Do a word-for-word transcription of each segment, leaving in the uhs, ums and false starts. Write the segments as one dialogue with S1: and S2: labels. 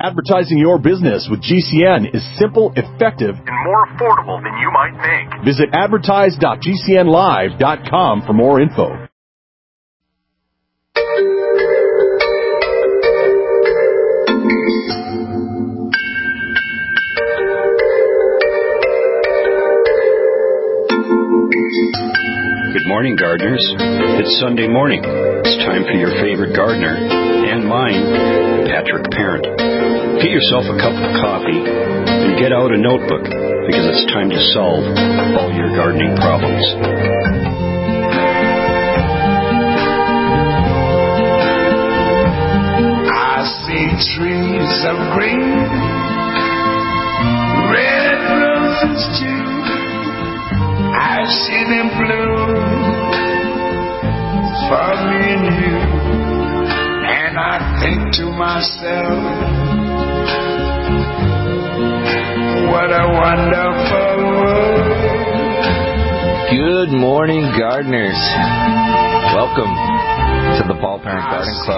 S1: Advertising your business with G C N is simple, effective, and more affordable than you might think. Visit advertise dot g c n live dot com for more info.
S2: Good morning, gardeners. It's Sunday morning. It's time for your favorite gardener, and mine, Patrick Parent. Get yourself a cup of coffee and get out a notebook, because it's time to solve all your gardening problems.
S3: I see trees of green, red roses too. I see them bloom for me and you, and I think to myself, what a wonderful world.
S4: Good morning, gardeners. Welcome to the Paul Parent Garden Club.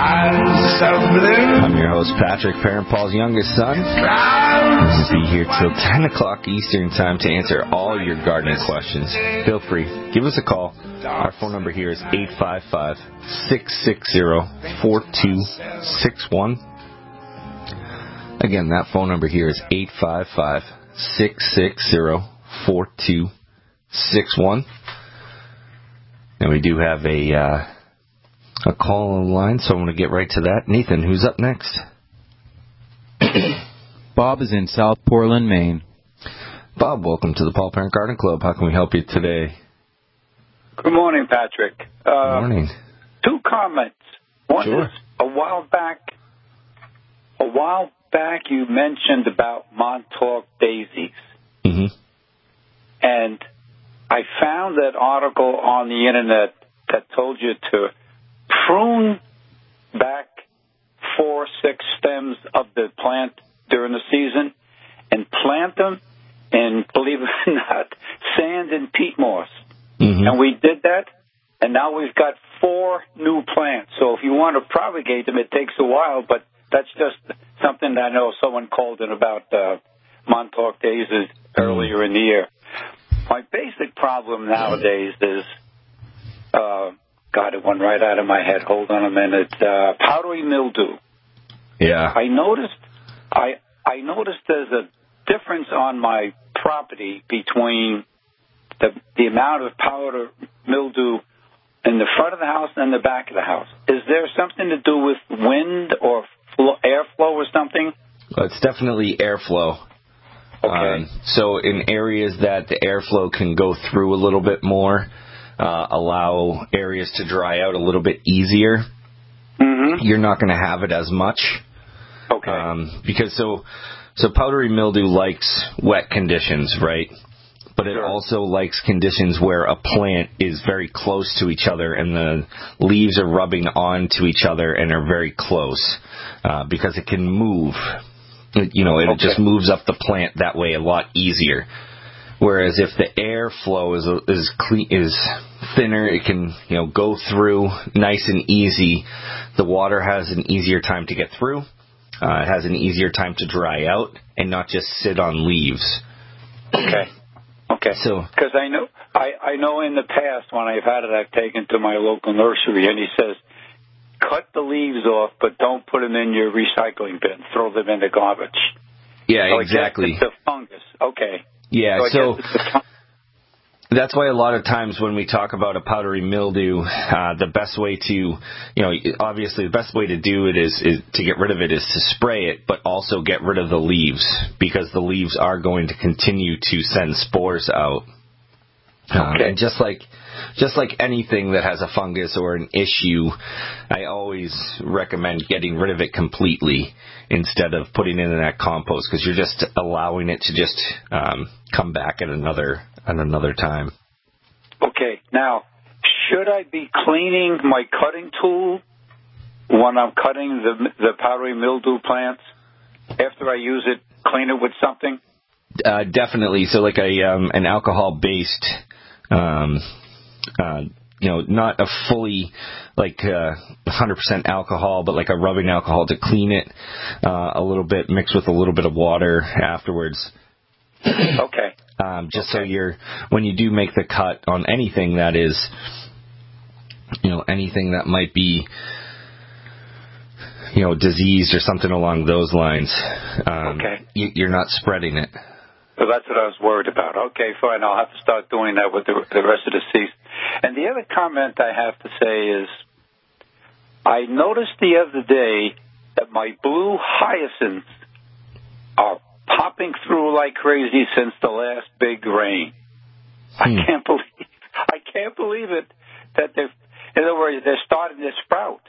S4: I'm your host, Patrick Parent, Paul's youngest son. We'll be here till ten o'clock Eastern time to answer all your gardening questions. Feel free, give us a call. Our phone number here is eight five five, six six zero, four two six one. Again, that phone number here is eight five five, six six zero, four two six one. And we do have a uh, a call on the line, so I'm going to get right to that. Nathan, who's up next?
S5: Bob is in South Portland, Maine.
S4: Bob, welcome to the Paul Parent Garden Club. How can we help you today?
S6: Good morning, Patrick.
S4: Uh, Good morning.
S6: Two comments. One
S4: sure.
S6: is a while back. A while back, you mentioned about Montauk daisies,
S4: mm-hmm.
S6: and I found that article on the internet that told you to prune back four, six stems of the plant during the season and plant them in, believe it or not, sand and peat moss.
S4: Mm-hmm.
S6: And we did that, and now we've got four new plants. So if you want to propagate them, it takes a while, but that's just something that I know someone called in about uh, Montauk daisies earlier in the year. My basic problem nowadays is, uh, God, it went right out of my head. Hold on a minute. Uh, powdery mildew.
S4: Yeah.
S6: I noticed, I I noticed there's a difference on my property between the the amount of powder mildew in the front of the house and the back of the house. Is there something to do with wind or flow, airflow or something?
S4: Well, it's definitely airflow.
S6: Okay.
S4: Um, so in areas that the airflow can go through a little bit more, uh, allow areas to dry out a little bit easier,
S6: mm-hmm.
S4: you're not going to have it as much.
S6: Okay.
S4: Um, because so so powdery mildew likes wet conditions, right? But it
S6: sure.
S4: also likes conditions where a plant is very close to each other and the leaves are rubbing onto each other and are very close, uh, because it can move. You know, it
S6: okay.
S4: just moves up the plant that way a lot easier. Whereas if the airflow is is clean, is thinner, it can, you know, go through nice and easy. The water has an easier time to get through. Uh, it has an easier time to dry out and not just sit on leaves.
S6: Okay. Okay.
S4: So,
S6: because I know I, I know in the past when I've had it, I've taken to my local nursery, and he says, cut the leaves off, but don't put them in your recycling bin. Throw them in the garbage.
S4: Yeah,
S6: so
S4: exactly.
S6: It's the fungus. Okay.
S4: Yeah,
S6: so,
S4: so that's why a lot of times when we talk about a powdery mildew, uh, the best way to, you know, obviously the best way to do it is, is to get rid of it is to spray it, but also get rid of the leaves, because the leaves are going to continue to send spores out. Um,
S6: okay.
S4: And just like just like anything that has a fungus or an issue, I always recommend getting rid of it completely instead of putting it in that compost, because you're just allowing it to just um, come back at another at another time.
S6: Okay. Now, should I be cleaning my cutting tool when I'm cutting the the powdery mildew plants after I use it? Clean it with something.
S4: Uh, definitely. So like a um, an alcohol based um, uh, you know, not a fully like uh, one hundred percent alcohol, but like a rubbing alcohol to clean it uh, a little bit, mixed with a little bit of water afterwards.
S6: Okay.
S4: Um, just
S6: okay.
S4: so you're, when you do make the cut on anything that is, you know, anything that might be, you know, diseased or something along those lines, um,
S6: okay.
S4: you, you're not spreading it.
S6: So that's what I was worried about. Okay, fine. I'll have to start doing that with the, the rest of the season. And the other comment I have to say is, I noticed the other day that my blue hyacinths are popping through like crazy since the last big rain. Hmm. I can't believe, I can't believe it that they're, in other words, they're starting to sprout.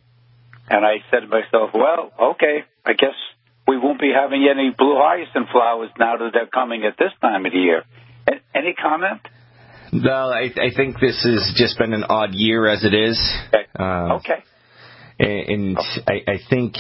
S6: And I said to myself, well, okay, I guess we won't be having any blue hyacinth flowers now that they're coming at this time of the year. Any comment?
S4: Well, I, I think this has just been an odd year as it is.
S6: Okay.
S4: Um,
S6: okay.
S4: And I, I think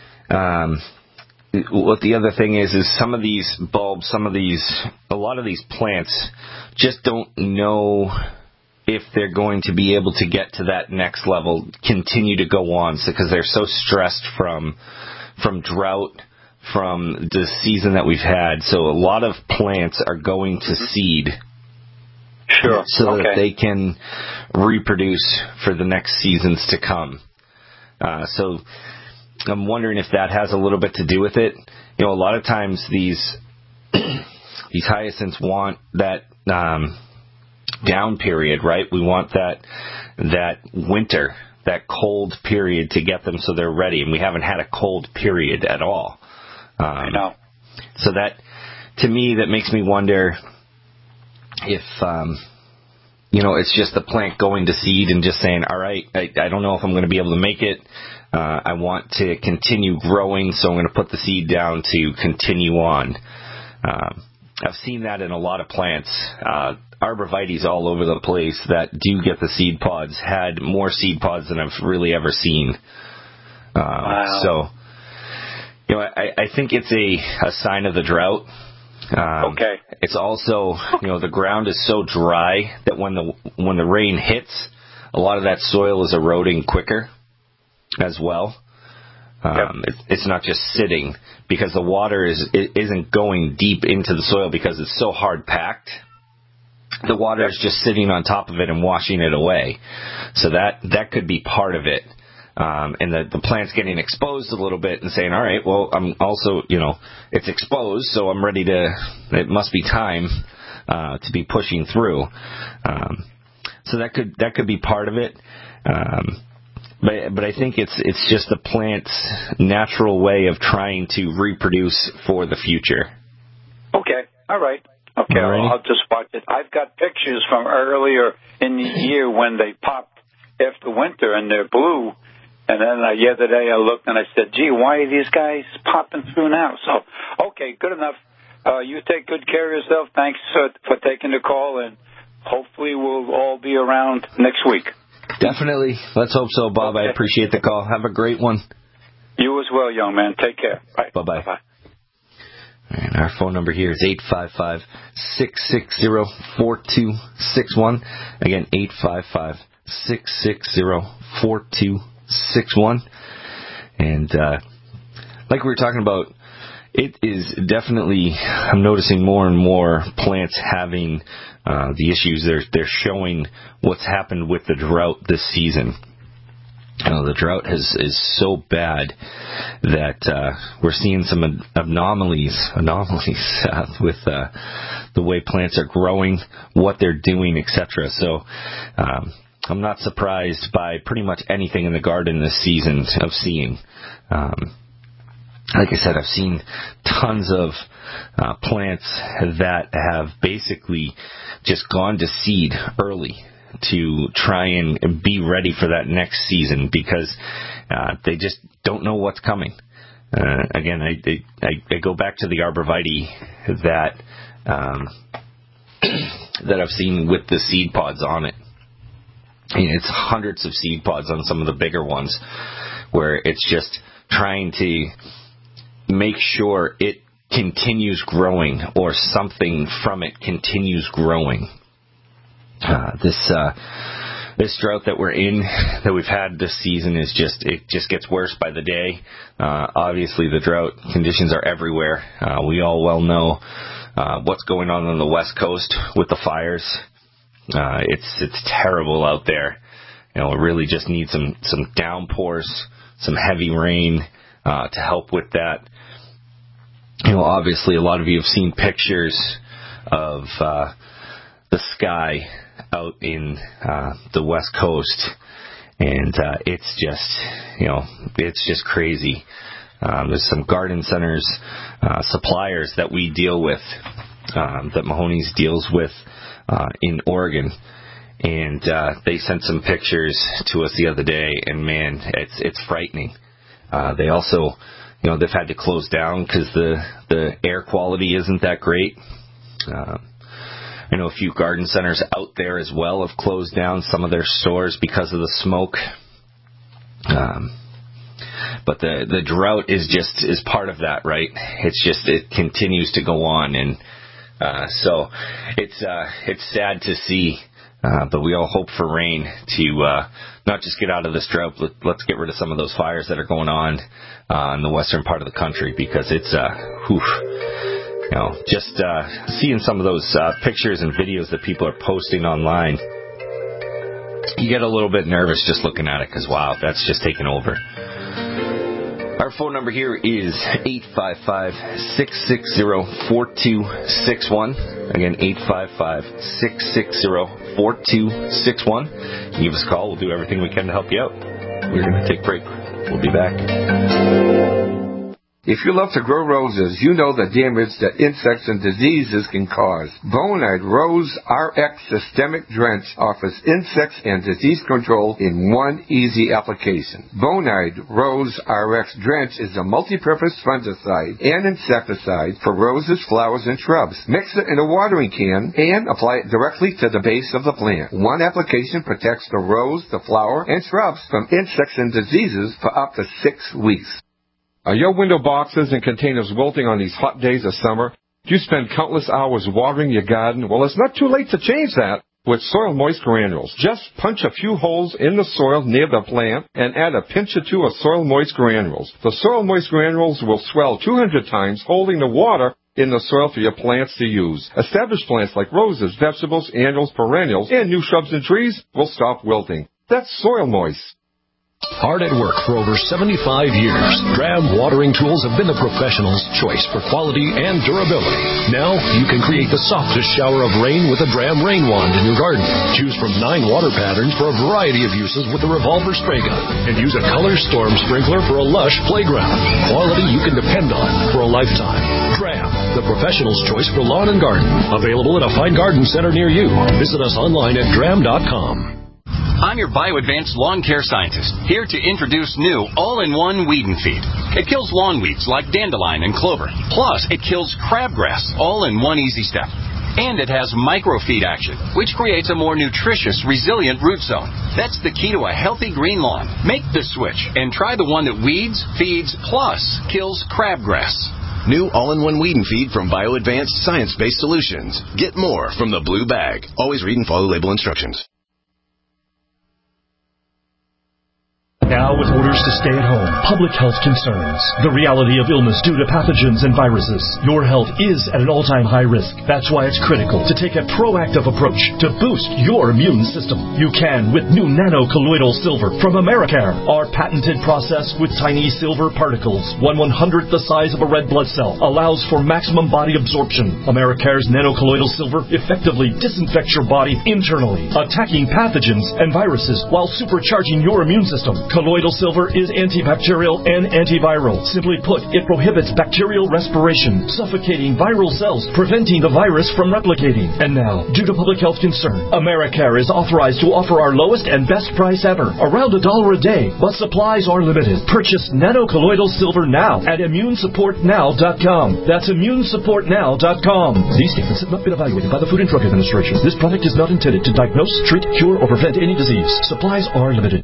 S4: um, what the other thing is, is some of these bulbs, some of these, a lot of these plants just don't know if they're going to be able to get to that next level, continue to go on, because they're so stressed from from drought, from the season that we've had. So a lot of plants are going to seed.
S6: Sure.
S4: So
S6: okay.
S4: that they can reproduce for the next seasons to come. Uh, so I'm wondering if that has a little bit to do with it. You know, a lot of times these these hyacinths want that um, down period, right? We want that that winter, that cold period to get them so they're ready, and we haven't had a cold period at all. Um,
S6: I know.
S4: So that, to me, that makes me wonder if, um, you know, it's just the plant going to seed and just saying, all right, I, I don't know if I'm going to be able to make it. Uh, I want to continue growing, so I'm going to put the seed down to continue on. Um, I've seen that in a lot of plants. Uh, arborvitaes all over the place that do get the seed pods had more seed pods than I've really ever seen. Uh,
S6: wow.
S4: So, you know, I, I think it's a, a sign of the drought. Um,
S6: okay.
S4: It's also, you know, the ground is so dry that when the when the rain hits, a lot of that soil is eroding quicker as well. Um,
S6: yep.
S4: it's, it's not just sitting, because the water is it isn't going deep into the soil because it's so hard packed. The water yep. is just sitting on top of it and washing it away. So that that could be part of it. Um, and the, the plant's getting exposed a little bit and saying, all right, well, I'm also, you know, it's exposed, so I'm ready to, it must be time uh, to be pushing through. Um, so that could that could be part of it. Um, but but I think it's it's just the plant's natural way of trying to reproduce for the future.
S6: Okay, all right. Okay, I'll, I'll just watch it. I've got pictures from earlier in the year when they popped after winter and they're blue. And then uh, the other day I looked and I said, gee, why are these guys popping through now? So, okay, good enough. Uh, you take good care of yourself. Thanks uh, for taking the call, and hopefully we'll all be around next week.
S4: Definitely. Let's hope so, Bob. Okay. I appreciate the call. Have a great one.
S6: You as well, young man. Take care. Bye.
S4: Bye-bye.
S6: Bye-bye.
S4: And our phone number here is eight five five, six six zero, four two six one. Again, eight five five, six six zero, four two six one. And uh, like we were talking about, it is definitely, I'm noticing more and more plants having uh, the issues. They're, they're showing what's happened with the drought this season. You know, the drought has, is so bad that uh, we're seeing some anomalies, anomalies uh, with uh, the way plants are growing, what they're doing, et cetera. So um, I'm not surprised by pretty much anything in the garden this season of seeing. Um, like I said, I've seen tons of uh, plants that have basically just gone to seed early to try and be ready for that next season, because uh, they just don't know what's coming. Uh, again, I, I, I go back to the arborvitae that um, that I've seen with the seed pods on it. And it's hundreds of seed pods on some of the bigger ones, where it's just trying to make sure it continues growing, or something from it continues growing. Uh, this uh, this drought that we're in, that we've had this season, is just, it just gets worse by the day. Uh, obviously, the drought conditions are everywhere. Uh, we all well know uh, what's going on on the West Coast with the fires. Uh, it's it's terrible out there. You know, it really just needs some, some downpours, some heavy rain uh, to help with that. You know, obviously, a lot of you have seen pictures of uh, the sky out in uh, the West Coast, and uh, it's just, you know, it's just crazy. Um, there's some garden centers, uh, suppliers that we deal with, um, that Mahoney's deals with uh, in Oregon, and uh, they sent some pictures to us the other day, and man, it's it's frightening. Uh, they also, you know, they've had to close down because the the air quality isn't that great. Uh, I know a few garden centers out there as well have closed down some of their stores because of the smoke. Um, but the the drought is just is part of that, right? It's just it continues to go on, and uh, so it's uh, it's sad to see. Uh, but we all hope for rain to uh, not just get out of this drought, but let's get rid of some of those fires that are going on uh, in the western part of the country, because it's, uh, whew, you know, just uh, seeing some of those uh, pictures and videos that people are posting online, you get a little bit nervous just looking at it, because, wow, that's just taken over. Our phone number here is eight five five, six six zero, four two six one. Again, eight five five, six six zero, four two six one. Give us a call. We'll do everything we can to help you out. We're going to take a break. We'll be back.
S7: If you love to grow roses, you know the damage that insects and diseases can cause. Bonide Rose R X Systemic Drench offers insects and disease control in one easy application. Bonide Rose R X Drench is a multi-purpose fungicide and insecticide for roses, flowers, and shrubs. Mix it in a watering can and apply it directly to the base of the plant. One application protects the rose, the flower, and shrubs from insects and diseases for up to six weeks.
S8: Are your window boxes and containers wilting on these hot days of summer? Do you spend countless hours watering your garden? Well, it's not too late to change that with Soil Moist Granules. Just punch a few holes in the soil near the plant and add a pinch or two of Soil Moist Granules. The Soil Moist Granules will swell two hundred times, holding the water in the soil for your plants to use. Established plants like roses, vegetables, annuals, perennials, and new shrubs and trees will stop wilting. That's Soil Moist.
S9: Hard at work for over seventy-five years, Dram watering tools have been the professional's choice for quality and durability. Now you can create the softest shower of rain with a Dram rain wand in your garden. Choose from nine water patterns for a variety of uses with a revolver spray gun, and use a color storm sprinkler for a lush playground. Quality you can depend on for a lifetime. Dram, the professional's choice for lawn and garden. Available at a fine garden center near you. Visit us online at dram dot com.
S10: I'm your BioAdvanced lawn care scientist, here to introduce new all-in-one weed and feed. It kills lawn weeds like dandelion and clover. Plus, it kills crabgrass, all in one easy step. And it has microfeed action, which creates a more nutritious, resilient root zone. That's the key to a healthy green lawn. Make the switch and try the one that weeds, feeds, plus kills crabgrass.
S11: New all-in-one weed and feed from BioAdvanced science-based solutions. Get more from the blue bag. Always read and follow label instructions.
S12: Now, with orders to stay at home, public health concerns, the reality of illness due to pathogens and viruses, your health is at an all-time high risk. That's why it's critical to take a proactive approach to boost your immune system. You can with new nano-colloidal silver from Americare. Our patented process with tiny silver particles, one one-hundredth the size of a red blood cell, allows for maximum body absorption. Americare's nano-colloidal silver effectively disinfects your body internally, attacking pathogens and viruses while supercharging your immune system. Colloidal silver is antibacterial and antiviral. Simply put, it prohibits bacterial respiration, suffocating viral cells, preventing the virus from replicating. And now, due to public health concern, Americare is authorized to offer our lowest and best price ever, around a dollar a day, but supplies are limited. Purchase nano-colloidal silver now at immune support now dot com. That's immune support now dot com. These statements have not been evaluated by the Food and Drug Administration. This product is not intended to diagnose, treat, cure, or prevent any disease. Supplies are limited.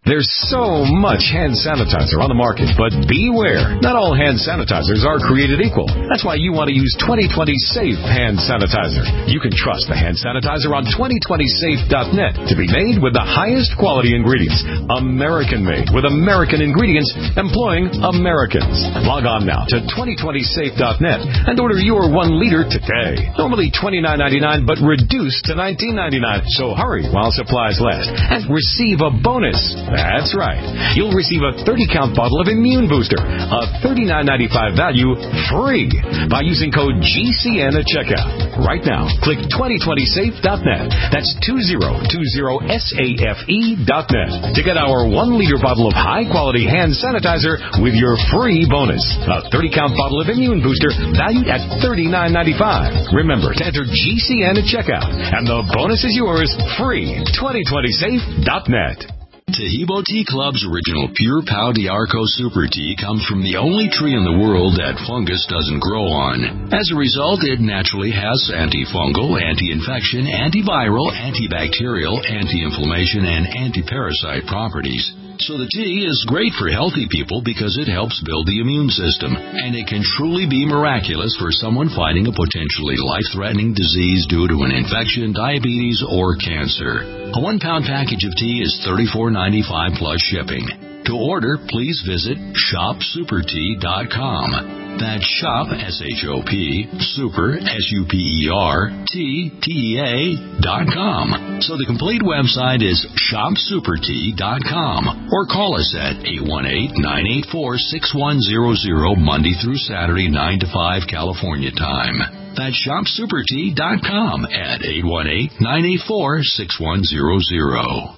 S9: There's so much hand sanitizer on the market, but beware. Not all hand sanitizers are created equal. That's why you want to use twenty twenty Safe Hand Sanitizer. You can trust the hand sanitizer on twenty twenty safe dot net to be made with the highest quality ingredients. American-made with American ingredients employing Americans. Log on now to twenty twenty safe dot net and order your one liter today. Normally twenty-nine ninety-nine, but reduced to nineteen ninety-nine. So hurry while supplies last and receive a bonus. That's right. You'll receive a thirty count bottle of Immune Booster, a thirty-nine ninety-five value, free by using code G C N at checkout. Right now, click twenty twenty safe dot net. That's twenty twenty safe dot net to get our one liter bottle of high-quality hand sanitizer with your free bonus. A thirty count bottle of Immune Booster valued at thirty-nine ninety-five. Remember to enter G C N at checkout, and the bonus is yours free. twenty twenty safe dot net.
S13: Tahibo Tea Club's original Pure Pau D'Arco Super Tea comes from the only tree in the world that fungus doesn't grow on. As a result, it naturally has antifungal, anti-infection, antiviral, antibacterial, anti-inflammation, and anti-parasite properties. So the tea is great for healthy people because it helps build the immune system, and it can truly be miraculous for someone fighting a potentially life-threatening disease due to an infection, diabetes, or cancer. A one-pound package of tea is thirty-four ninety-five plus shipping. To order, please visit shop super tea dot com. That's shop, S H O P, super, S U P E R, T, T E A, dot com. So the complete website is shop super tea dot com. Or call us at eight one eight, nine eight four, six one zero zero Monday through Saturday, nine to five California time. That's shop super tea dot com at eight one eight, nine eight four, six one zero zero.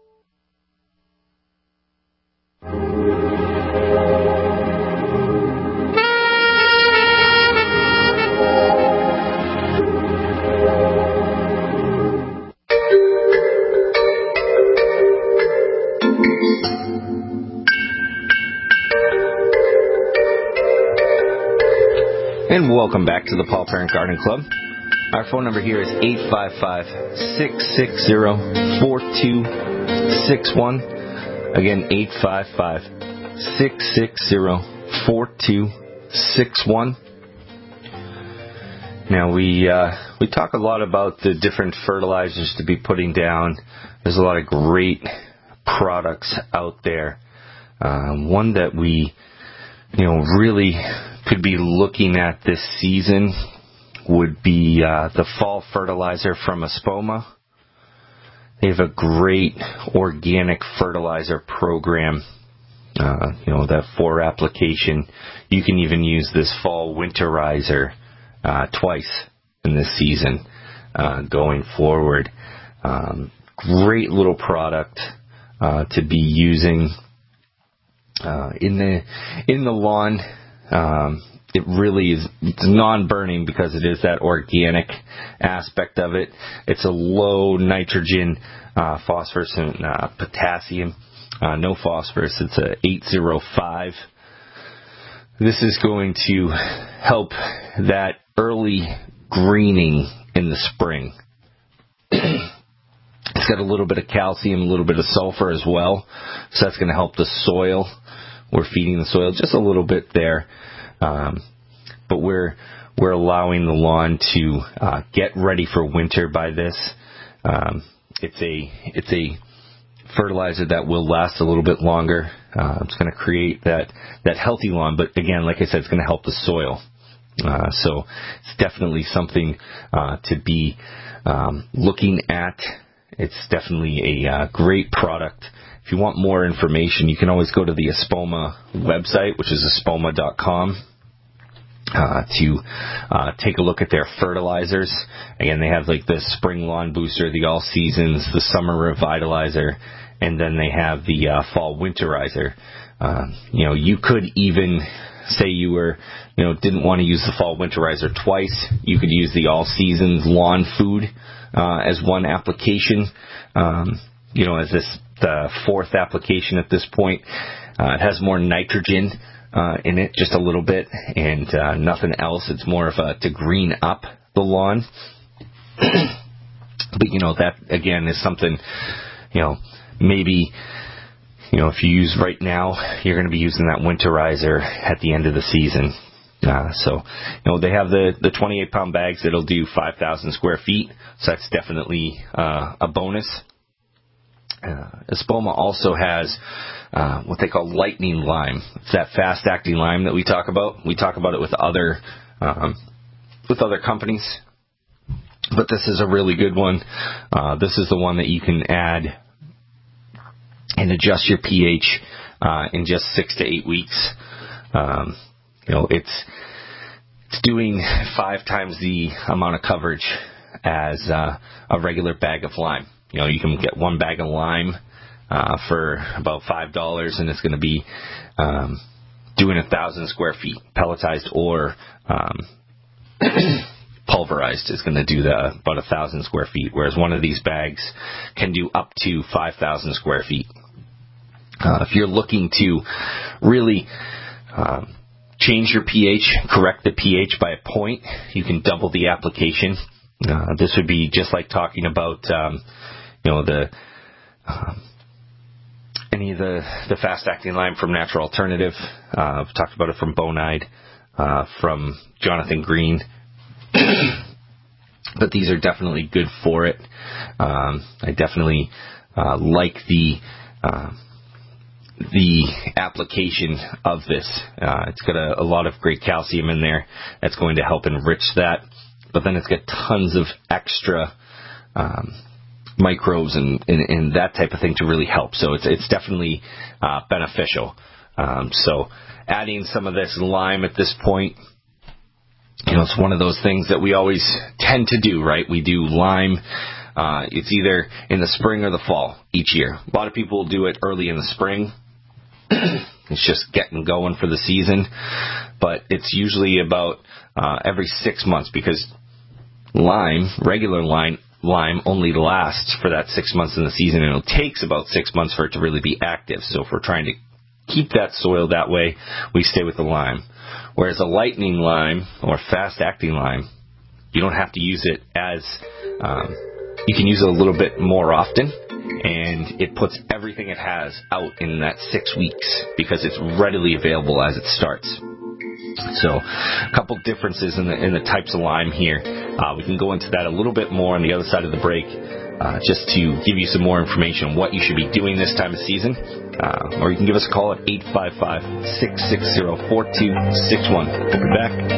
S4: And welcome back to the Paul Parent Garden Club. Our phone number here is eight five five, six six zero, four two six one. Again, eight five five, six six zero, four two six one. Now, we uh, we talk a lot about the different fertilizers to be putting down. There's a lot of great products out there. Uh, one that we, you know, really could be looking at this season would be uh, the fall fertilizer from Espoma. They have a great organic fertilizer program, uh, you know, that for application. You can even use this fall winterizer uh, twice in this season uh, going forward. Um, great little product uh, to be using uh, in the in the lawn. Um, it really is, it's non-burning because it is that organic aspect of it. It's a low nitrogen, uh, phosphorus, and uh, potassium. Uh, no phosphorus. It's a eight oh five. This is going to help that early greening in the spring. It's got a little bit of calcium, a little bit of sulfur as well. So that's going to help the soil. We're feeding the soil just a little bit there. Um, but we're we're allowing the lawn to uh, get ready for winter by this. Um, it's a it's a fertilizer that will last a little bit longer. Uh, it's going to create that that healthy lawn, but again, like I said, it's going to help the soil. Uh, so it's definitely something uh, to be um, looking at. It's definitely a uh, great product. If you want more information, you can always go to the Espoma website, which is espoma dot com. Uh, to uh, take a look at their fertilizers. Again, they have like the spring lawn booster, the all seasons, the summer revitalizer, and then they have the uh, fall winterizer. Uh, you know, you could even say you were, you know, didn't want to use the fall winterizer twice. You could use the all seasons lawn food uh, as one application. Um, you know, as this the fourth application at this point. Uh, it has more nitrogen Uh, in it, just a little bit, and uh, nothing else. It's more of a to green up the lawn. But, you know, that, again, is something, you know, maybe you know, if you use right now, you're going to be using that winterizer at the end of the season. Uh, so, you know, they have the, the twenty-eight pound bags that'll do five thousand square feet. So that's definitely uh, a bonus. Uh, Espoma also has uh, what they call lightning lime. It's that fast acting lime that we talk about. We talk about it with other um, with other companies, but this is a really good one. Uh, this is the one that you can add and adjust your pH uh, in just six to eight weeks. Um, you know, it's it's doing five times the amount of coverage as uh, a regular bag of lime. You know, you can get one bag of lime uh, for about five dollars, and it's going to be um, doing a thousand square feet, pelletized or um, pulverized is going to do the, about a thousand square feet, whereas one of these bags can do up to five thousand square feet. Uh, if you're looking to really um, change your pH, correct the pH by a point, you can double the application. Uh, this would be just like talking about, um, you know, the um, any of the, the fast-acting lime from Natural Alternative. Uh, I've talked about it from Bonide, uh, from Jonathan Green. But these are definitely good for it. Um, I definitely uh, like the uh, the application of this. Uh, it's got a, a lot of great calcium in there that's going to help enrich that. But then it's got tons of extra um, microbes and, and, and that type of thing to really help. So it's it's definitely uh, beneficial. Um, so adding some of this lime at this point, you know, it's one of those things that we always tend to do, right? We do lime. Uh, it's either in the spring or the fall each year. A lot of people do it early in the spring. It's just getting going for the season. But it's usually about uh, every six months because lime, regular lime, lime only lasts for that six months in the season, and it takes about six months for it to really be active. So if we're trying to keep that soil that way, we stay with the lime. Whereas a lightning lime or fast-acting lime, you don't have to use it as, um, you can use it a little bit more often, and it puts everything it has out in that six weeks because it's readily available as it starts. So a couple differences in the in the types of lime here. Uh, we can go into that a little bit more on the other side of the break, uh, just to give you some more information on what you should be doing this time of season. Uh, or you can give us a call at eight five five, six six zero, four two six one. We'll be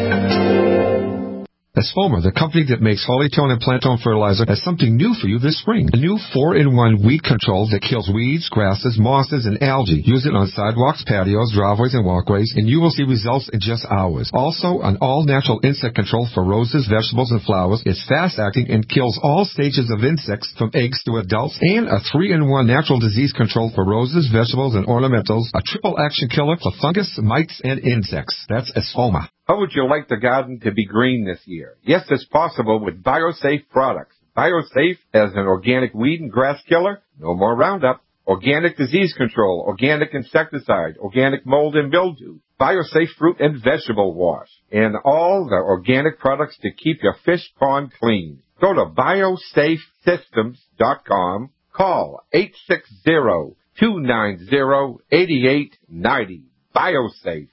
S4: back.
S8: Espoma, the company that makes Hollytone and Plantone fertilizer, has something new for you this spring. A new four in one weed control that kills weeds, grasses, mosses, and algae. Use it on sidewalks, patios, driveways, and walkways, and you will see results in just hours. Also, an all-natural insect control for roses, vegetables, and flowers. It's fast-acting and kills all stages of insects from eggs to adults. And a three in one natural disease control for roses, vegetables, and ornamentals. A triple-action killer for fungus, mites, and insects. That's Espoma.
S7: How would you like the garden to be green this year? Yes, it's possible with BioSafe products. BioSafe as an organic weed and grass killer, no more Roundup. Organic disease control, organic insecticide, organic mold and mildew. BioSafe fruit and vegetable wash. And all the organic products to keep your fish pond clean. Go to biosafe systems dot com. Call eight six zero, two nine zero, eight eight nine zero. BioSafe.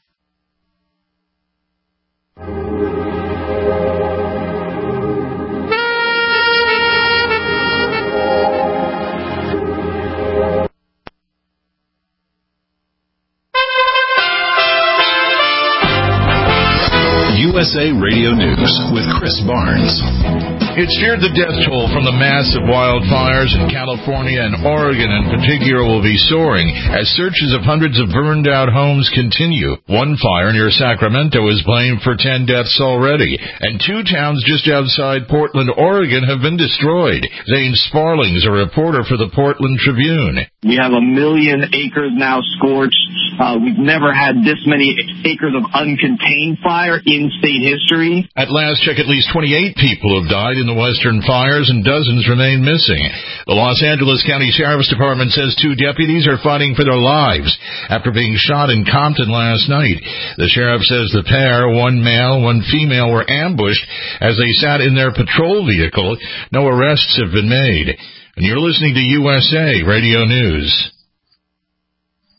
S9: U S A Radio News with Chris Barnes.
S14: It's feared the death toll from the massive wildfires in California and Oregon in particular will be soaring as searches of hundreds of burned-out homes continue. One fire near Sacramento is blamed for ten deaths already, and two towns just outside Portland, Oregon have been destroyed. Zane Sparling is a reporter for the Portland Tribune.
S15: We have a million acres now scorched. Uh, we've never had this many acres of uncontained fire in state history.
S14: At last check, at least twenty-eight people have died in the western fires and dozens remain missing. The Los Angeles County Sheriff's Department says two deputies are fighting for their lives after being shot in Compton last night. The sheriff says the pair, one male, one female, were ambushed as they sat in their patrol vehicle. No arrests have been made. And you're listening to U S A Radio News.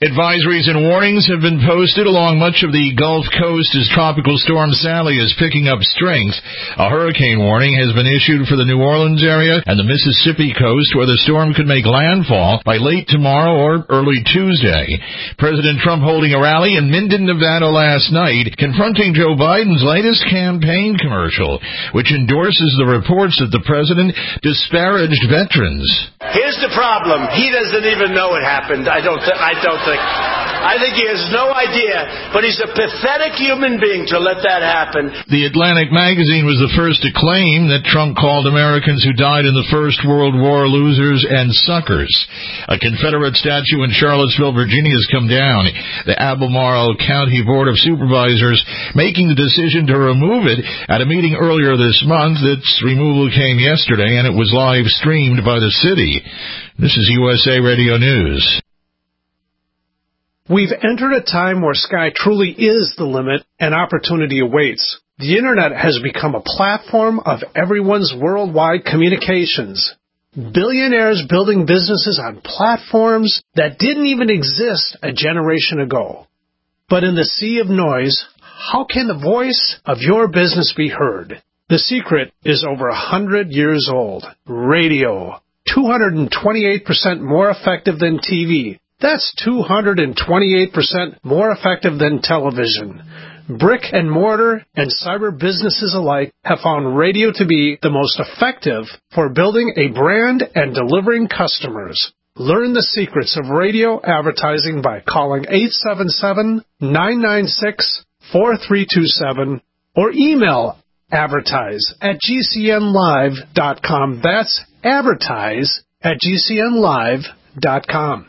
S14: Advisories and warnings have been posted along much of the Gulf Coast as Tropical Storm Sally is picking up strength. A hurricane warning has been issued for the New Orleans area and the Mississippi coast, where the storm could make landfall by late tomorrow or early Tuesday. President Trump holding a rally in Minden, Nevada last night, confronting Joe Biden's latest campaign commercial, which endorses the reports that the president disparaged veterans.
S16: Here's the problem. He doesn't even know it happened. I don't th- I don't think. I think he has no idea, but he's a pathetic human being to let that happen.
S14: The Atlantic magazine was the first to claim that Trump called Americans who died in the First World War losers and suckers. A Confederate statue in Charlottesville, Virginia has come down. The Albemarle County Board of Supervisors making the decision to remove it at a meeting earlier this month. Its removal came yesterday, and it was live streamed by the city. This is U S A Radio News.
S17: We've entered a time where sky truly is the limit and opportunity awaits. The Internet has become a platform of everyone's worldwide communications. Billionaires building businesses on platforms that didn't even exist a generation ago. But in the sea of noise, how can the voice of your business be heard? The secret is over a hundred years old. Radio. two hundred twenty-eight percent more effective than T V. That's two hundred twenty-eight percent more effective than television. Brick and mortar and cyber businesses alike have found radio to be the most effective for building a brand and delivering customers. Learn the secrets of radio advertising by calling eight seven seven, nine nine six, four three two seven or email advertise at g c n live dot com. That's advertise at g c n live dot com.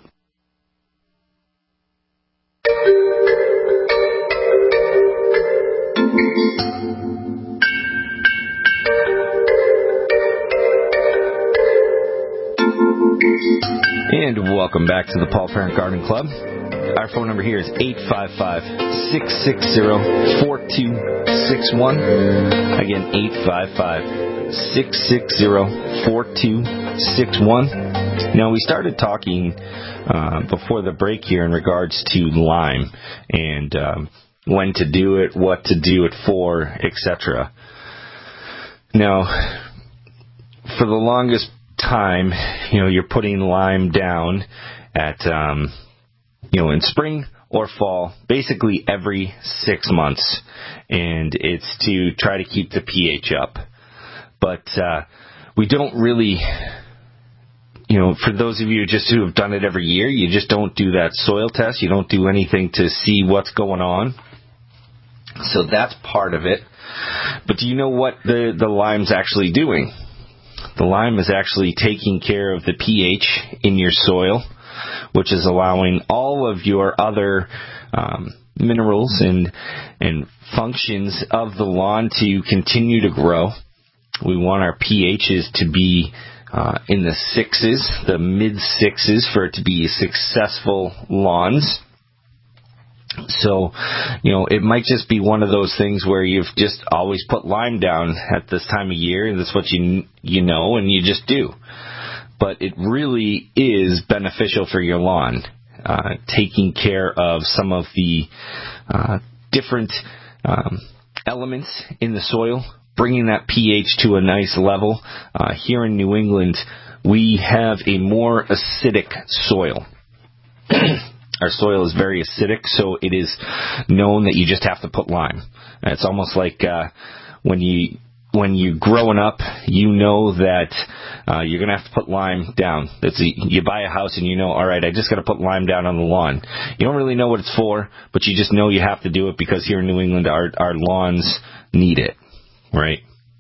S4: And welcome back to the Paul Parent Garden Club. Our phone number here is eight five five, six six zero, four two six one. Again, eight five five, six six zero, four two six one. Now, we started talking uh, before the break here in regards to Lyme and um, when to do it, what to do it for, et cetera. Now, for the longest time, you know, you're putting Lyme down at, um, you know, in spring or fall, basically every six months, and it's to try to keep the pH up. But uh, we don't really, you know, for those of you just who have done it every year, you just don't do that soil test. You don't do anything to see what's going on. So that's part of it. But do you know what the, the Lyme's actually doing? The Lyme is actually taking care of the pH in your soil, which is allowing all of your other um, minerals and and functions of the lawn to continue to grow. We want our pHs to be uh, in the sixes, the mid sixes, for it to be successful lawns. So, you know, it might just be one of those things where you've just always put Lyme down at this time of year, and that's what you you know, and you just do. But it really is beneficial for your lawn, uh, taking care of some of the uh, different um, elements in the soil, bringing that pH to a nice level. Uh, here in New England, we have a more acidic soil. Our soil is very acidic, so it is known that you just have to put lime. It's almost like uh, when you when you're growing up, you know that uh, you're going to have to put lime down. It's a, you buy a house and you know, all right, I just got to put lime down on the lawn. You don't really know what it's for, but you just know you have to do it because here in New England, our our lawns need it, right?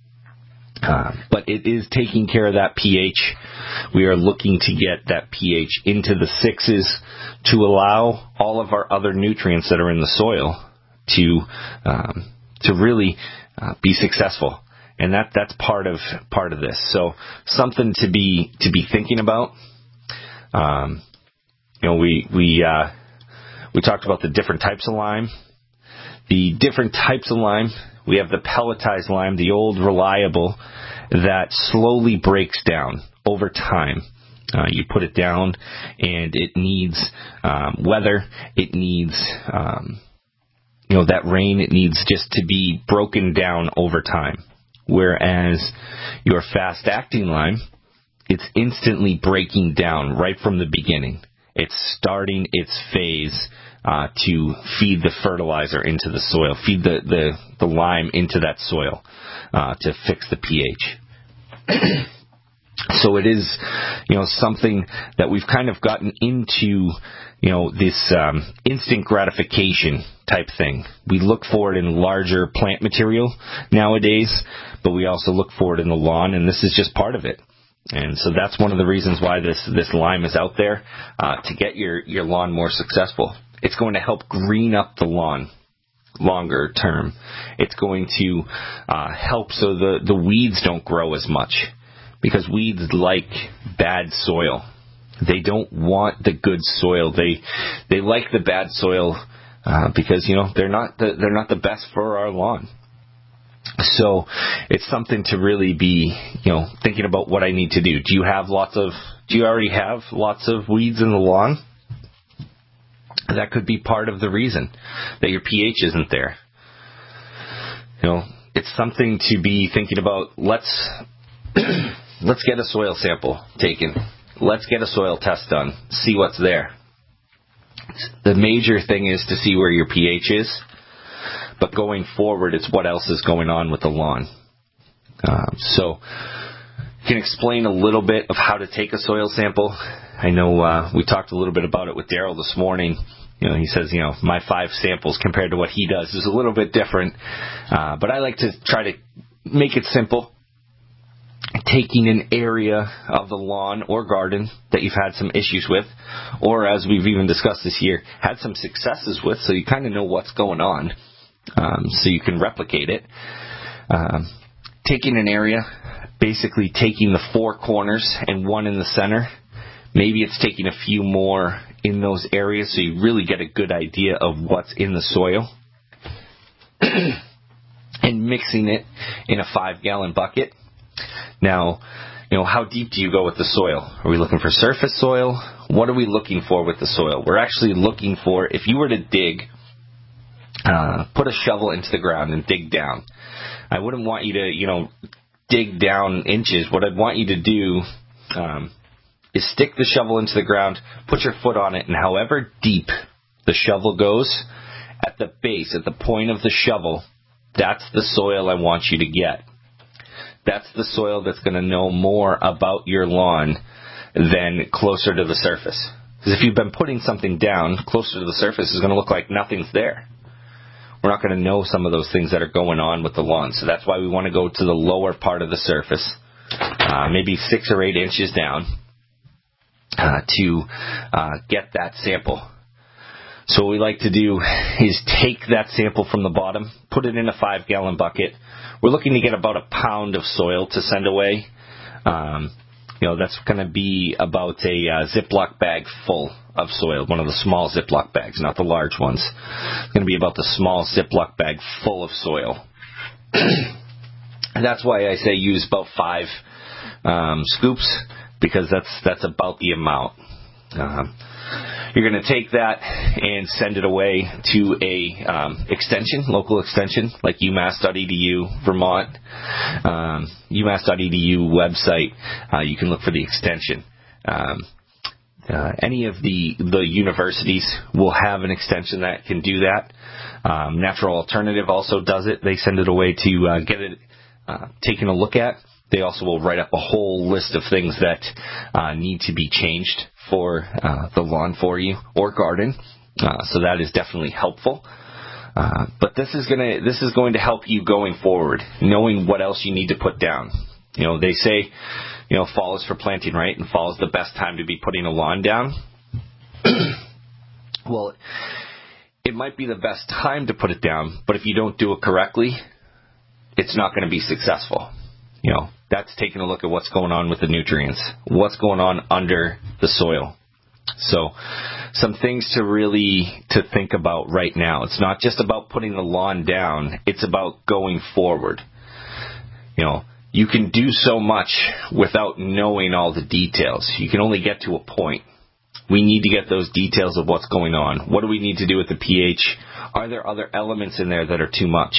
S4: Uh, but it is taking care of that pH. We are looking to get that pH into the sixes to allow all of our other nutrients that are in the soil to um, to really uh, be successful, and that that's part of part of this. So something to be to be thinking about. Um, you know, we we uh, we talked about the different types of lime. The different types of lime. We have the pelletized lime, the old reliable, that slowly breaks down over time. Uh, you put it down, and it needs um, weather. It needs, um, you know, that rain. It needs just to be broken down over time. Whereas your fast-acting lime, it's instantly breaking down right from the beginning. It's starting its phase uh, to feed the fertilizer into the soil, feed the, the, the lime into that soil uh, to fix the pH. So it is, you know, something that we've kind of gotten into, you know, this um, instant gratification type thing. We look for it in larger plant material nowadays, but we also look for it in the lawn, and this is just part of it. And so that's one of the reasons why this, this lime is out there, uh, to get your, your lawn more successful. It's going to help green up the lawn longer term. It's going to uh, help so the, the weeds don't grow as much. Because weeds like bad soil. They don't want the good soil. They they like the bad soil uh, because, you know, they're not the, they're not the best for our lawn. So it's something to really be, you know, thinking about what I need to do. Do you have lots of? Do you already have lots of weeds in the lawn? That could be part of the reason that your pH isn't there. You know, it's something to be thinking about. Let's. Let's get a soil sample taken. Let's get a soil test done. See what's there. The major thing is to see where your pH is. But going forward, it's what else is going on with the lawn. Um, so, you can explain a little bit of how to take a soil sample. I know uh, we talked a little bit about it with Daryl this morning. You know, he says, you know, my five samples compared to what he does is a little bit different. Uh, but I like to try to make it simple. Taking an area of the lawn or garden that you've had some issues with, or as we've even discussed this year, had some successes with, so you kind of know what's going on, um, so you can replicate it. Um, taking an area, basically taking the four corners and one in the center. Maybe it's taking a few more in those areas so you really get a good idea of what's in the soil. And mixing it in a five-gallon bucket. Now, you know, how deep do you go with the soil? Are we looking for surface soil? What are we looking for with the soil? We're actually looking for, if you were to dig, uh, put a shovel into the ground and dig down. I wouldn't want you to, you know, dig down inches. What I'd want you to do um, is stick the shovel into the ground, put your foot on it, and however deep the shovel goes, at the base, at the point of the shovel, that's the soil I want you to get. That's the soil that's going to know more about your lawn than closer to the surface. Because if you've been putting something down closer to the surface, it's going to look like nothing's there. We're not going to know some of those things that are going on with the lawn. So that's why we want to go to the lower part of the surface, uh, maybe six or eight inches down, uh, to uh, get that sample. So what we like to do is take that sample from the bottom, put it in a five-gallon bucket. We're looking to get about a pound of soil to send away. Um, you know, that's going to be about a uh, Ziploc bag full of soil, one of the small Ziploc bags, not the large ones. It's going to be about the small Ziploc bag full of soil. And that's why I say use about five um, scoops, because that's that's about the amount. Um, You're going to take that and send it away to a um, extension, local extension, like UMass dot E D U, Vermont, um, UMass dot E D U website. Uh, you can look for the extension. Um, uh, any of the, the universities will have an extension that can do that. Um, Natural Alternative also does it. They send it away to uh, get it uh, taken a look at. They also will write up a whole list of things that uh, need to be changed for uh, the lawn for you or garden. Uh, so that is definitely helpful. Uh, but this is gonna this is going to help you going forward, knowing what else you need to put down. You know, they say, you know, fall is for planting, right? And fall is the best time to be putting a lawn down. Well, it might be the best time to put it down, but if you don't do it correctly, it's not going to be successful. You know, that's taking a look at what's going on with the nutrients, what's going on under the soil. So some things to really to think about right now. It's not just about putting the lawn down. It's about going forward. You know, you can do so much without knowing all the details. You can only get to a point. We need to get those details of what's going on. What do we need to do with the pH? Are there other elements in there that are too much?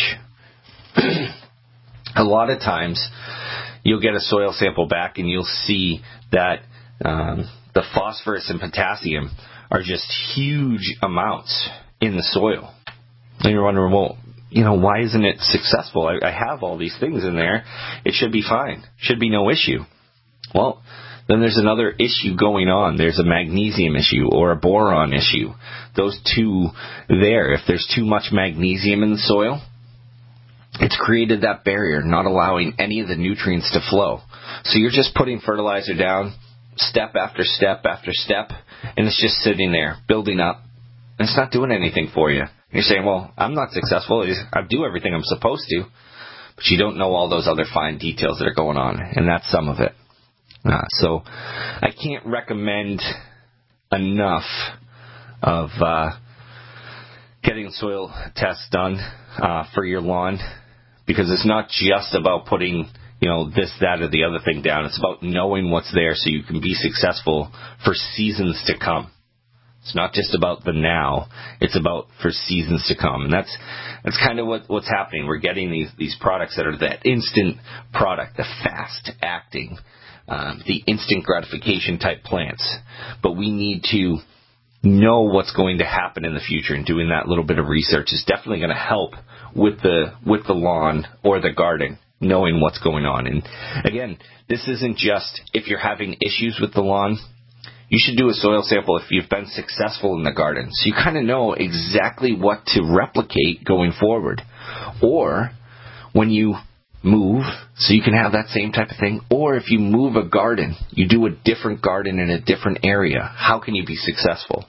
S4: A lot of times, you'll get a soil sample back and you'll see that um, the phosphorus and potassium are just huge amounts in the soil. And you're wondering, well, you know, why isn't it successful? I, I have all these things in there. It should be fine. Should be no issue. Well, then there's another issue going on. There's a magnesium issue or a boron issue. Those two there, if there's too much magnesium in the soil, it's created that barrier, not allowing any of the nutrients to flow. So you're just putting fertilizer down step after step after step, and it's just sitting there, building up, and it's not doing anything for you. You're saying, well, I'm not successful. I do everything I'm supposed to, but you don't know all those other fine details that are going on, and that's some of it. Uh, so I can't recommend enough of uh, getting soil tests done uh, for your lawn, because it's not just about putting, you know, this, that, or the other thing down. It's about knowing what's there so you can be successful for seasons to come. It's not just about the now. It's about for seasons to come. And that's that's kind of what, what's happening. We're getting these, these products that are that instant product, the fast-acting, um, the instant gratification type plants. But we need to know what's going to happen in the future, and doing that little bit of research is definitely going to help with the with the lawn or the garden, knowing what's going on. And again, this isn't just if you're having issues with the lawn. You should do a soil sample if you've been successful in the garden, so you kind of know exactly what to replicate going forward. Or when you move, so you can have that same type of thing. Or if you move a garden, you do a different garden in a different area, how can you be successful?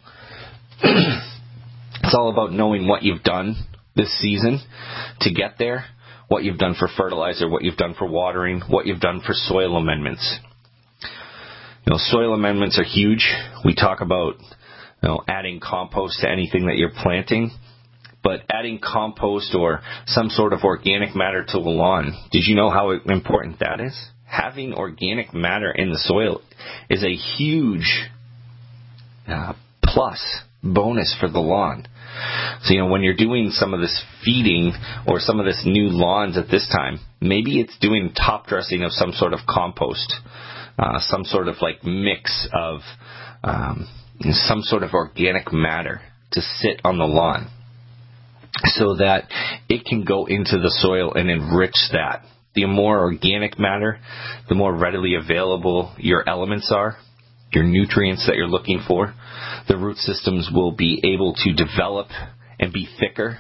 S4: It's all about knowing what you've done this season to get there, what you've done for fertilizer, what you've done for watering, what you've done for soil amendments. You know, soil amendments are huge. We talk about, you know, adding compost to anything that you're planting, but adding compost or some sort of organic matter to the lawn, did you know how important that is? Having organic matter in the soil is a huge uh, plus bonus for the lawn. So, you know, when you're doing some of this feeding or some of this new lawns at this time, maybe it's doing top dressing of some sort of compost. Uh, some sort of like mix of um, some sort of organic matter to sit on the lawn so that it can go into the soil and enrich that. The more organic matter, the more readily available your elements are, your nutrients that you're looking for. The root systems will be able to develop and be thicker.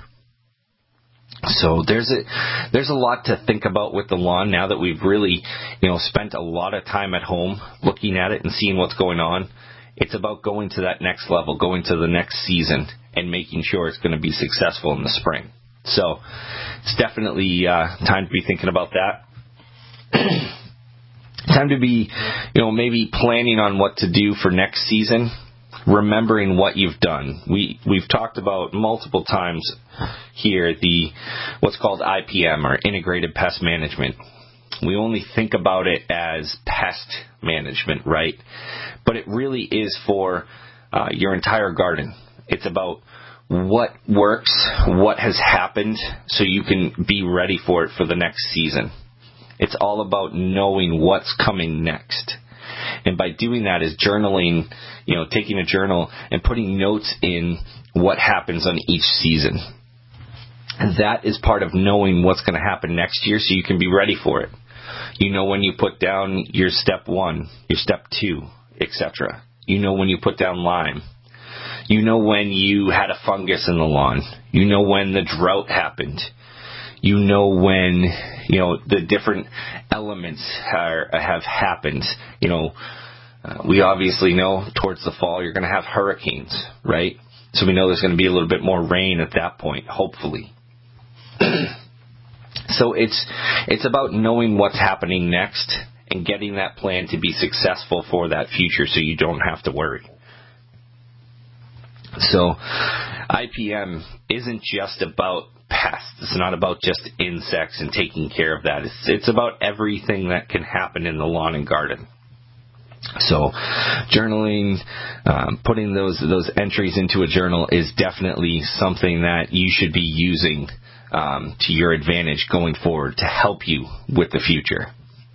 S4: So there's a there's a lot to think about with the lawn now that we've really, you know, spent a lot of time at home looking at it and seeing what's going on. It's about going to that next level, going to the next season, and making sure it's going to be successful in the spring. So it's definitely uh, time to be thinking about that. Time to be, you know, maybe planning on what to do for next season. Remembering what you've done. We, we've talked about multiple times here the what's called I P M, or Integrated Pest Management. We only think about it as pest management, right? But it really is for uh, your entire garden. It's about what works, what has happened, so you can be ready for it for the next season. It's all about knowing what's coming next. And by doing that is journaling, you know, taking a journal and putting notes in what happens on each season. And that is part of knowing what's going to happen next year so you can be ready for it. You know when you put down your step one, your step two, et cetera. You know when you put down lime. You know when you had a fungus in the lawn. You know when the drought happened. You know when, you know, the different elements are, have happened. You know, uh, we obviously know towards the fall you're going to have hurricanes, right? So we know there's going to be a little bit more rain at that point, hopefully. So it's it's about knowing what's happening next and getting that plan to be successful for that future so you don't have to worry. So I P M isn't just about pests. It's not about just insects and taking care of that. It's, it's about everything that can happen in the lawn and garden. So journaling, um, putting those those entries into a journal is definitely something that you should be using um, to your advantage going forward to help you with the future.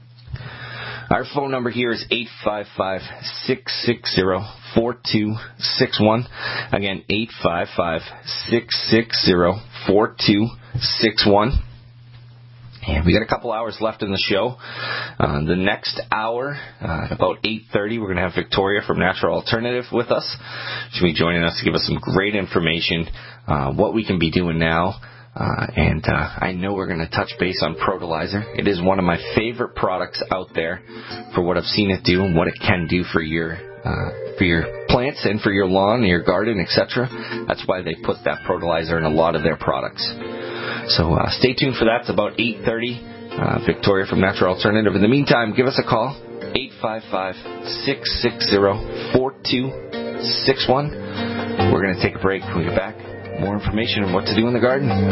S4: Our phone number here is eight five five, six six zero, four two six one. Again, eight five five, six six zero, four two six one. And we got a couple hours left in the show. Uh, the next hour, uh, at about eight thirty, we're going to have Victoria from Natural Alternative with us. She'll be joining us to give us some great information, uh, what we can be doing now. Uh, and uh, I know we're going to touch base on Protolizer. It is one of my favorite products out there for what I've seen it do and what it can do for your uh, for your plants and for your lawn, your garden, et cetera. That's why they put that Protolizer in a lot of their products. So uh, stay tuned for that. It's about eight thirty. Uh, Victoria from Natural Alternative. In the meantime, give us a call, eight five five, six six zero, four two six one. We're going to take a break. When we get back, more information on what to do in the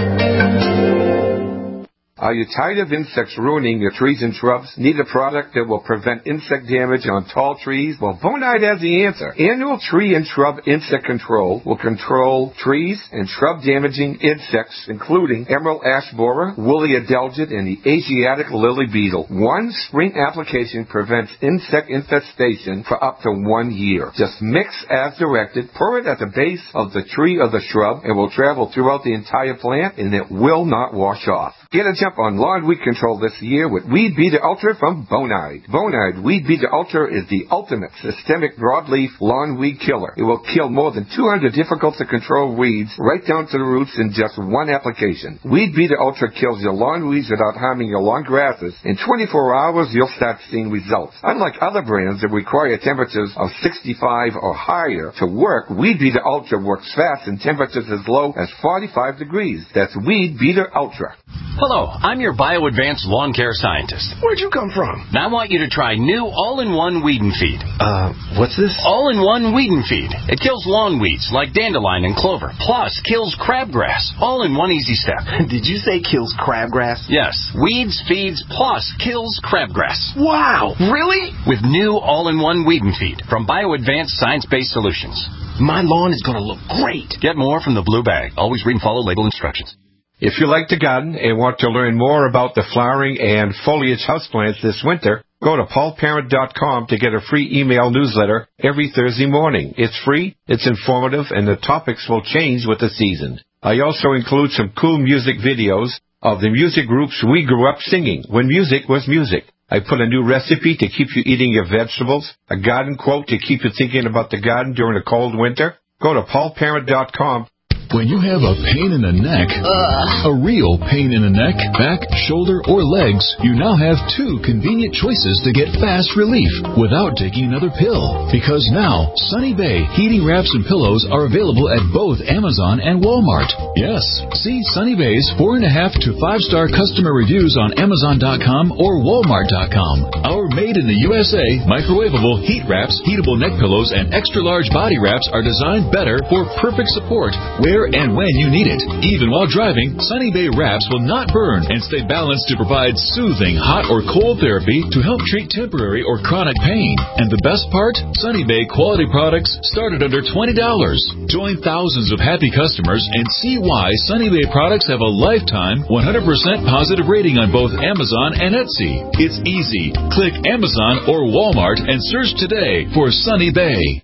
S4: garden.
S7: Are you tired of insects ruining your trees and shrubs? Need a product that will prevent insect damage on tall trees? Well, Bonide has the answer. Annual Tree and Shrub Insect Control will control trees and shrub damaging insects, including emerald ash borer, woolly adelgid, and the Asiatic lily beetle. One spring application prevents insect infestation for up to one year. Just mix as directed, pour it at the base of the tree or the shrub, and will travel throughout the entire plant, and it will not wash off. Get a jump on lawn weed control this year with Weed Beater Ultra from Bonide. Bonide Weed Beater Ultra is the ultimate systemic broadleaf lawn weed killer. It will kill more than two hundred difficult-to-control weeds right down to the roots in just one application. Weed Beater Ultra kills your lawn weeds without harming your lawn grasses. In twenty-four hours, you'll start seeing results. Unlike other brands that require temperatures of sixty-five or higher to work, Weed Beater Ultra works fast in temperatures as low as forty-five degrees. That's Weed Beater Ultra.
S10: Hello, I'm your BioAdvanced lawn care scientist.
S18: Where'd you come from?
S10: Now I want you to try new all-in-one Weed and Feed.
S18: Uh, what's this?
S10: All-in-one Weed and Feed. It kills lawn weeds like dandelion and clover, plus kills crabgrass, all in one easy step.
S18: Did you say kills crabgrass?
S10: Yes, weeds, feeds, plus kills crabgrass.
S18: Wow, really?
S10: With new all-in-one Weed and Feed from BioAdvanced Science-Based Solutions.
S18: My lawn is going to look great.
S10: Get more from the blue bag. Always read and follow label instructions.
S8: If you like to garden and want to learn more about the flowering and foliage houseplants this winter, go to paul parent dot com to get a free email newsletter every Thursday morning. It's free, it's informative, and the topics will change with the season. I also include some cool music videos of the music groups we grew up singing when music was music. I put a new recipe to keep you eating your vegetables, a garden quote to keep you thinking about the garden during a cold winter. Go to paul parent dot com.
S9: When you have a pain in the neck, uh. a real pain in the neck, back, shoulder, or legs, you now have two convenient choices to get fast relief without taking another pill. Because now, Sunny Bay heating wraps and pillows are available at both Amazon and Walmart. Yes, see Sunny Bay's four and a half to five star customer reviews on Amazon dot com or Walmart dot com. Our made in the U S A microwavable heat wraps, heatable neck pillows, and extra large body wraps are designed better for perfect support where and when you need it. Even while driving, Sunny Bay wraps will not burn and stay balanced to provide soothing hot or cold therapy to help treat temporary or chronic pain. And the best part? Sunny Bay quality products start at under twenty dollars. Join thousands of happy customers and see why Sunny Bay products have a lifetime one hundred percent positive rating on both Amazon and Etsy. It's easy. Click Amazon or Walmart and search today for Sunny Bay.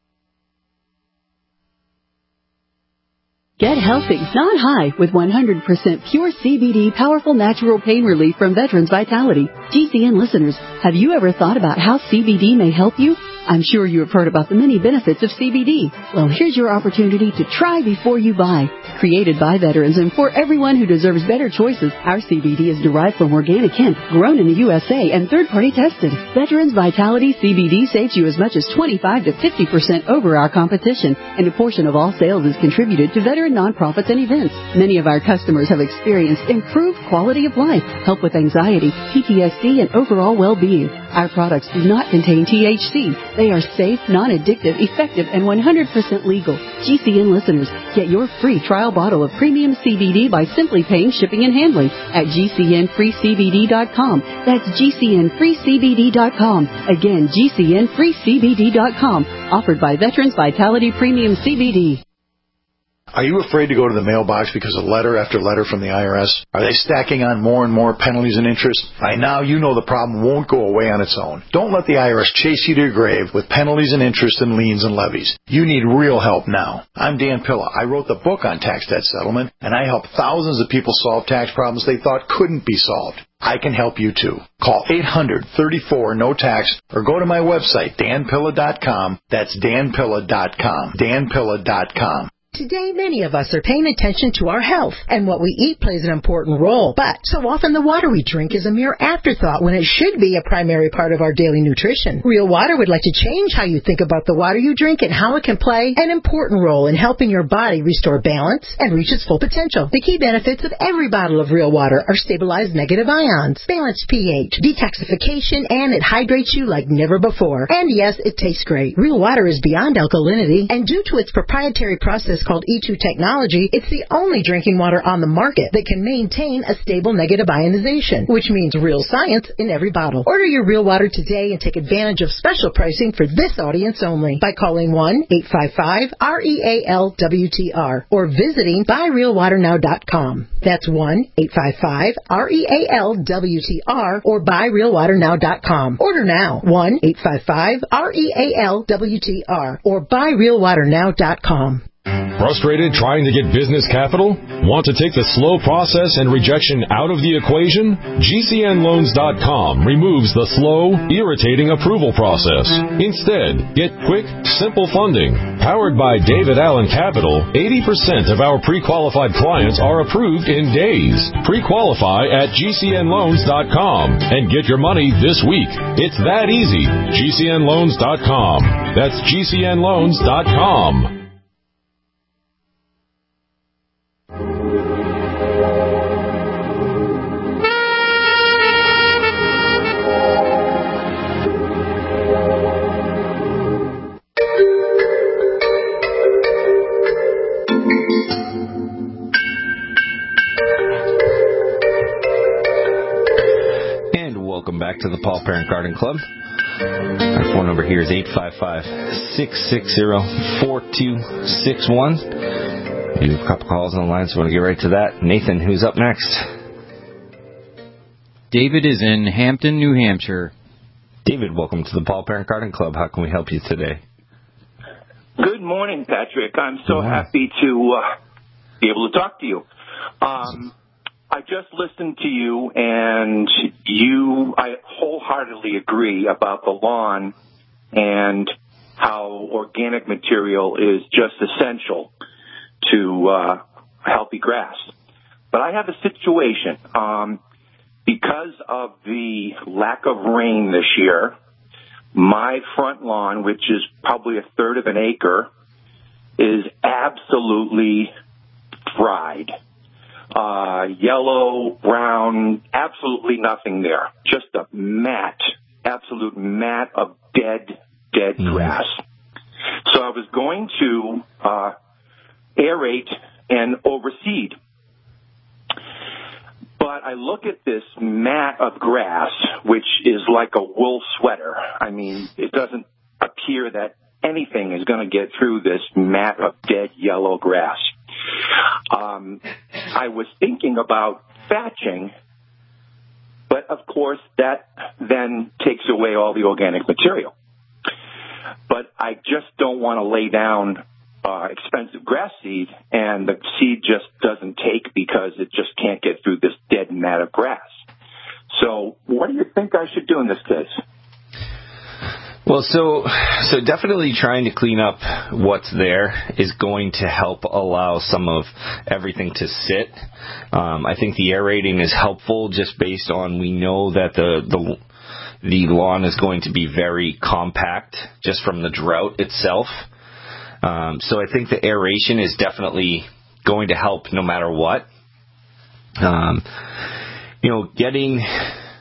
S19: Get healthy, not high, with one hundred percent pure C B D powerful natural pain relief from Veterans Vitality. G C N listeners, have you ever thought about how C B D may help you? I'm sure you have heard about the many benefits of C B D. Well, here's your opportunity to try before you buy. Created by veterans and for everyone who deserves better choices, our C B D is derived from organic hemp, grown in the U S A, and third-party tested. Veterans Vitality C B D saves you as much as twenty-five to fifty percent over our competition, and a portion of all sales is contributed to veteran nonprofits and events. Many of our customers have experienced improved quality of life, help with anxiety, P T S D, and overall well-being. Our products do not contain T H C. They are safe, non-addictive, effective, and one hundred percent legal. G C N listeners, get your free trial bottle of premium C B D by simply paying shipping and handling at G C N free C B D dot com. That's G C N free C B D dot com. Again, G C N free C B D dot com. Offered by Veterans Vitality Premium C B D.
S20: Are you afraid to go to the mailbox because of letter after letter from the I R S? Are they stacking on more and more penalties and interest? By now, you know the problem won't go away on its own. Don't let the I R S chase you to your grave with penalties and interest and liens and levies. You need real help now. I'm Dan Pilla. I wrote the book on tax debt settlement, and I help thousands of people solve tax problems they thought couldn't be solved. I can help you too. Call eight hundred, thirty-four, no tax or go to my website, dan pilla dot com. That's dan pilla dot com. dan pilla dot com.
S21: Today, many of us are paying attention to our health, and what we eat plays an important role. But so often the water we drink is a mere afterthought when it should be a primary part of our daily nutrition. Real Water would like to change how you think about the water you drink and how it can play an important role in helping your body restore balance and reach its full potential. The key benefits of every bottle of Real Water are stabilized negative ions, balanced pH, detoxification, and it hydrates you like never before. And yes, it tastes great. Real Water is beyond alkalinity, and due to its proprietary process called E two technology, it's the only drinking water on the market that can maintain a stable negative ionization, which means real science in every bottle. Order your Real Water today and take advantage of special pricing for this audience only by calling one eight five five R E A L W T R or visiting buy real water now dot com. That's one eight five five R E A L W T R or buy real water now dot com. Order now, one eight five five R E A L W T R or buy real water now dot com.
S9: Frustrated trying to get business capital? Want to take the slow process and rejection out of the equation? G C N loans dot com removes the slow, irritating approval process. Instead, get quick, simple funding. Powered by David Allen Capital, eighty percent of our pre-qualified clients are approved in days. Pre-qualify at G C N loans dot com and get your money this week. It's that easy. G C N loans dot com. That's G C N loans dot com.
S4: Welcome back to the Paul Parent Garden Club. Our phone number here is eight five five, six six zero, four two six one. We have a couple calls on the line, so I want to get right to that. Nathan, who's up next?
S5: David is in Hampton, New Hampshire.
S4: David, welcome to the Paul Parent Garden Club. How can we help you today?
S22: Good morning, Patrick. I'm so happy to uh, be able to talk to you. Um, I just listened to you, and you, I wholeheartedly agree about the lawn and how organic material is just essential to uh, healthy grass. But I have a situation. Um, because of the lack of rain this year, my front lawn, which is probably a third of an acre, is absolutely fried. Uh, yellow, brown, absolutely nothing there. Just a mat, absolute mat of dead, dead mm. grass. So I was going to uh, aerate and overseed. But I look at this mat of grass, which is like a wool sweater. I mean, it doesn't appear that anything is going to get through this mat of dead yellow grass. Um, I was thinking about thatching, but of course that then takes away all the organic material. But I just don't want to lay down uh, expensive grass seed, and the seed just doesn't take because it just can't get through this dead mat of grass. So what do you think I should do in this case?
S4: Well, so so definitely trying to clean up what's there is going to help allow some of everything to sit. Um, I think the aerating is helpful just based on we know that the, the the lawn is going to be very compact just from the drought itself. Um, so I think the aeration is definitely going to help no matter what. Um, you know, getting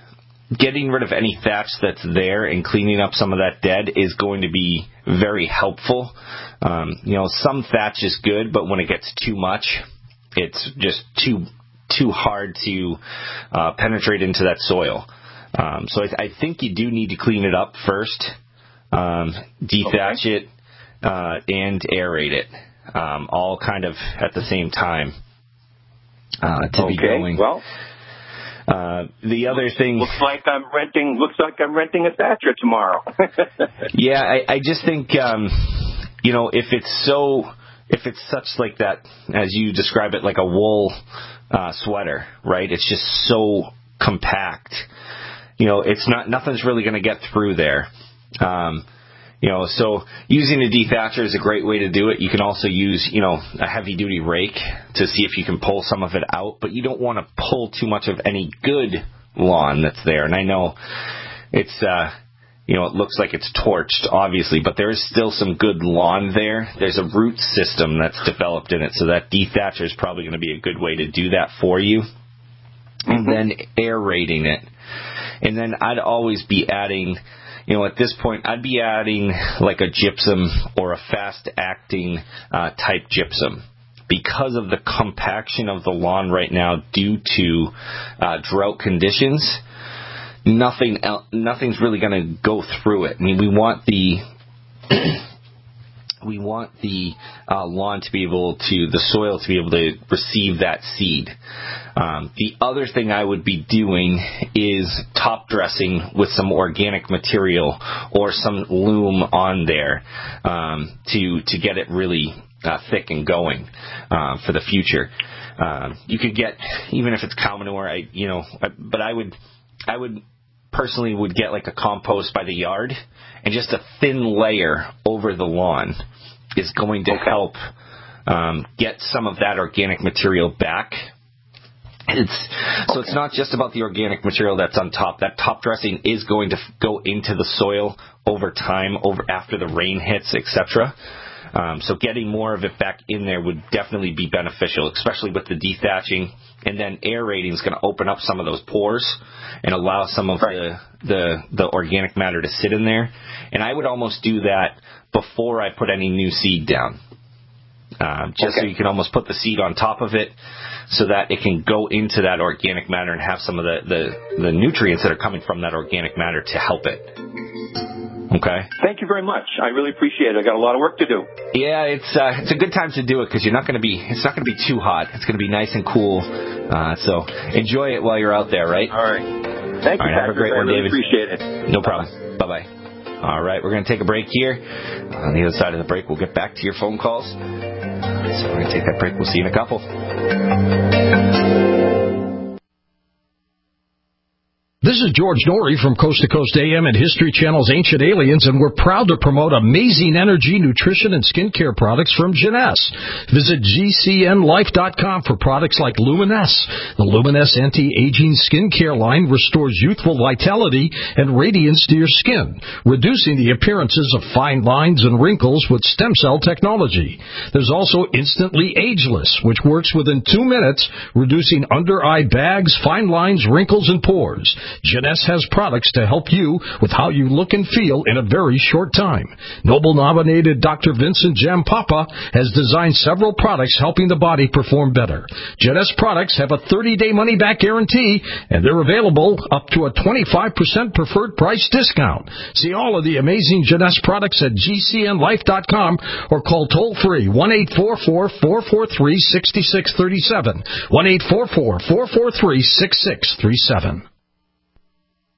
S4: getting rid of any thatch that's there and cleaning up some of that dead is going to be very helpful. Um, you know, some thatch is good, but when it gets too much, it's just too too hard to uh, penetrate into that soil. Um, so I, I think you do need to clean it up first, um, dethatch okay. it, uh, and aerate it, um, all kind of at the same time uh, to
S22: okay.
S4: be going.
S22: Well.
S4: Uh, the other thing
S22: looks like I'm renting. Looks like I'm renting a thatcher tomorrow.
S4: yeah, I, I just think um, you know if it's so if it's such like that as you describe it, like a wool uh, sweater, right? It's just so compact. You know, it's not nothing's really going to get through there. Um, You know, so using a dethatcher is a great way to do it. You can also use, you know, a heavy-duty rake to see if you can pull some of it out, but you don't want to pull too much of any good lawn that's there. And I know it's, uh, you know, it looks like it's torched, obviously, but there is still some good lawn there. There's a root system that's developed in it, so that dethatcher is probably going to be a good way to do that for you. And then aerating it. And then I'd always be adding... You know, at this point, I'd be adding like a gypsum or a fast-acting uh, type gypsum. Because of the compaction of the lawn right now due to uh, drought conditions, nothing el- nothing's really going to go through it. I mean, we want the we want the uh, lawn to be able to, the soil to be able to receive that seed. Um, the other thing I would be doing is top dressing with some organic material or some loam on there um, to to get it really uh, thick and going uh, for the future. Um, you could get, even if it's cow manure, I you know, I, but I would I would personally would get like a compost by the yard, and just a thin layer over the lawn is going to help um, get some of that organic material back. It's, so it's not just about the organic material that's on top. That top dressing is going to f- go into the soil over time, over after the rain hits, et cetera. Um, so getting more of it back in there would definitely be beneficial, especially with the dethatching. And then aerating is going to open up some of those pores and allow some of right. the, the the organic matter to sit in there. And I would almost do that before I put any new seed down. Um, just okay. so you can almost put the seed on top of it so that it can go into that organic matter and have some of the, the, the nutrients that are coming from that organic matter to help it. Okay.
S22: Thank you very much. I really appreciate it. I got a lot of work to do.
S4: Yeah, it's uh, it's a good time to do it because you're not going to be it's not going to be too hot. It's going to be nice and cool. Uh, so enjoy it while you're out there, right?
S22: All right. Thank
S4: All
S22: you.
S4: right, have a great
S22: I
S4: one,
S22: really
S4: David.
S22: Appreciate it.
S4: No problem. Bye bye. All right, we're going to take a break here. On the other side of the break, we'll get back to your phone calls. So we're going to take that break. We'll see you in a couple.
S1: This is George Norrie from Coast to Coast A M and History Channel's Ancient Aliens, and we're proud to promote amazing energy, nutrition, and skincare products from Jeunesse. Visit G C N life dot com for products like Luminesse. The Luminesse anti-aging skincare line restores youthful vitality and radiance to your skin, reducing the appearances of fine lines and wrinkles with stem cell technology. There's also Instantly Ageless, which works within two minutes, reducing under-eye bags, fine lines, wrinkles, and pores. Jeunesse has products to help you with how you look and feel in a very short time. Nobel-nominated Doctor Vincent Jampapa has designed several products helping the body perform better. Jeunesse products have a thirty-day money-back guarantee, and they're available up to a twenty-five percent preferred price discount. See all of the amazing Jeunesse products at G C N life dot com or call toll-free one eight four four, four four three, six six three seven, one eight four four, four four three, six six three seven.